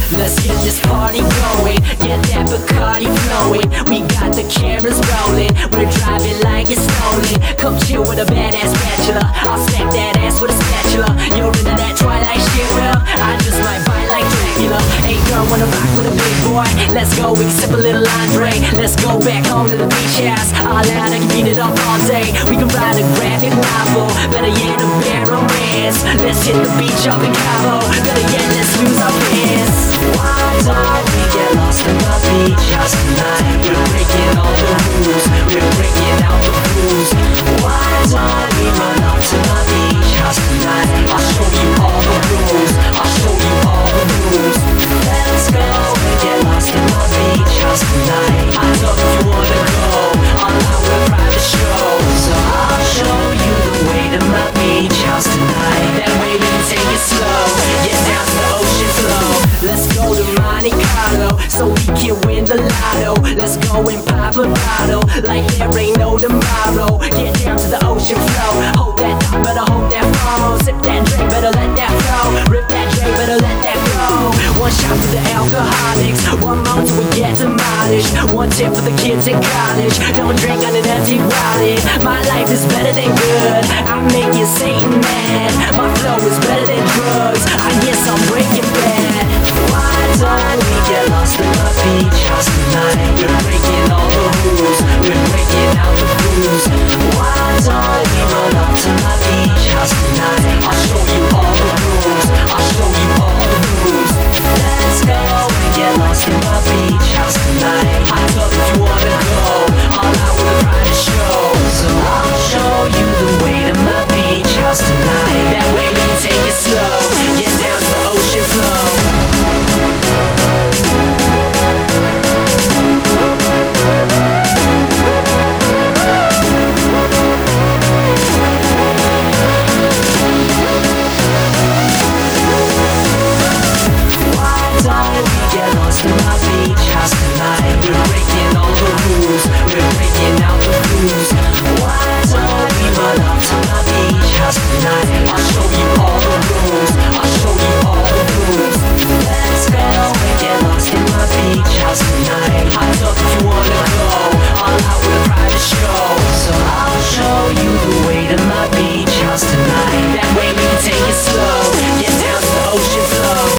Let's get this party going, get that Bacardi flowing. We got the cameras rolling, we're driving like it's stolen. Come chill with a badass bachelor, I'll smack that ass with a spatula. You're into that Twilight shit, well, I just might bite like Dracula. Hey girl, wanna rock with a big boy? Let's go, we can sip a little Andre. Let's go back home to the beach house, all out, I can beat it up all day. We can ride a graphic novel, better yet a bad romance. Let's hit the beach up in Cabo, better yet let's lose our pants. Why don't we get lost in the beach house tonight? We're breaking all the rules, we're breaking out the rules. Why don't we run up to the beach house tonight? I'll show you all the rules, I'll show you all the rules. Let's go and get lost in the beach house tonight. I know you wanna go, all out with a private show. So I'll show you the way to my beach house tonight. That way we can take it slow, get down to the ocean flow. Let's go to Monte Carlo, so we can win the lotto. Let's go and pop a bottle, like there ain't no tomorrow. Get down to the ocean flow, hold that thought, better hold that phone. Sip that drink, better let that flow. Rip that drink, better let that go. One shot for the alcoholics, one more till we get demolished. One tip for the kids in college, don't drink on an empty wallet. My life is better than good, I'm making Satan mad. My flow is better than drugs, I guess I'm breaking bad.